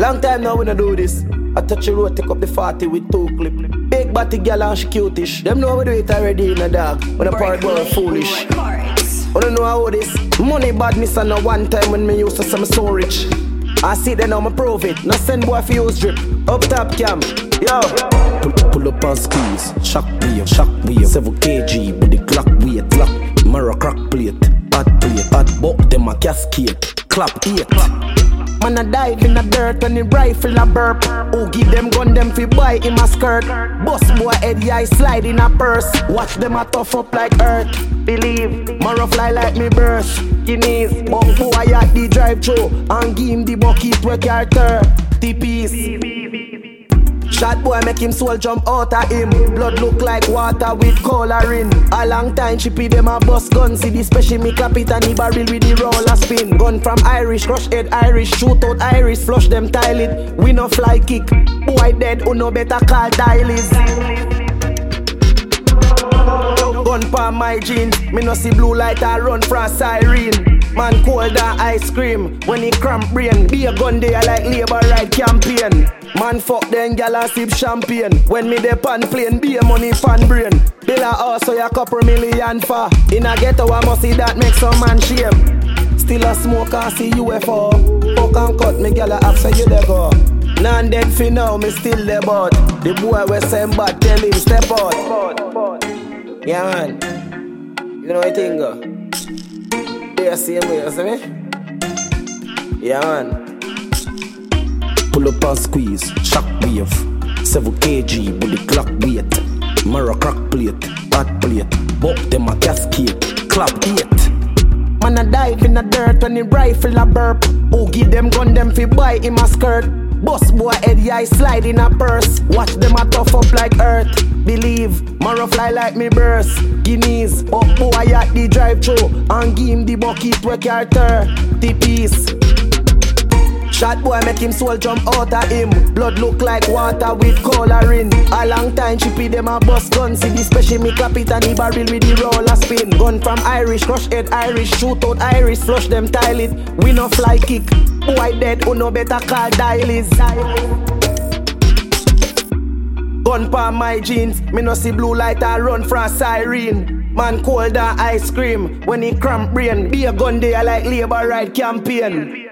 Long time now we no do this. I touch the road, take up the 40 with 2 clip. Big body girl and she cutish. Them know we do it already in a dog. When a part boy foolish. I don't know how this. Money badness and no one time when me used to say me so rich. I see them now me prove it. No send boy for use drip. Up top cam. Yo. Pull up and squeeze. Shock wave. 7 kg with the clock weight. Clock. Mirror crack plate. Hot buck them a cascade. Clap 8. Man a dive in the dirt when the rifle a burp. Who give them gun them fi buy in my skirt. Boss boy head eye slide in a purse. Watch them a tough up like earth. Believe, Mara fly like me burst. Guineas, but boy at the drive through and give him the bucket where carter. TPs. Shot boy make him soul jump out of him. Blood look like water with coloring. A long time chippy them a bust gun. See the special me clap it and the barrel with the roller spin. Gun from Irish, crush head Irish. Shoot out Irish, flush them toilet. We no fly kick. Boy dead who no better call dialysis. Gun pa my jeans. Me no see blue light I run for a siren. Man cold than ice cream when he cramp brain. Be a gun there like labor right campaign. Man fuck then gal and sip champagne. When me dey pan plane, be a money fan brain. Bill a house so ya couple million for. In a ghetto I must see that make some man shame. Still a smoke and see UFO. Fuck and cut me gal a after you dey go. Nan dead fi now me still dey bud. The boy we send bad tell him step out. Yeah man, you know what I think go? They same way, you see me? Yeah man. Pull up and squeeze, shock wave 7 kg with the clock weight. Mirror crack plate, hot plate. Buck them a cascade, clap 8. Man a dive in the dirt when the rifle a burp. Who give them gun them fi buy in my skirt. Boss boy head eye slide in a purse. Watch them a tough up like earth. Believe, Mara fly like me burst. Guineas, up boy at the drive through and give him the bucket where carter. TPs. Shot boy make him soul jump out of him. Blood look like water with coloring. A long time chippy them a bust gun. See the special me clap it and the barrel with the roller spin. Gun from Irish, crush head Irish. Shoot out Irish, flush them toilet. We no fly kick. Boy dead who no better call dialysis. Gun pa my jeans. Me no see blue light I run for a siren. Man cold than ice cream when he cramp brain. Be a gun there like labor right campaign.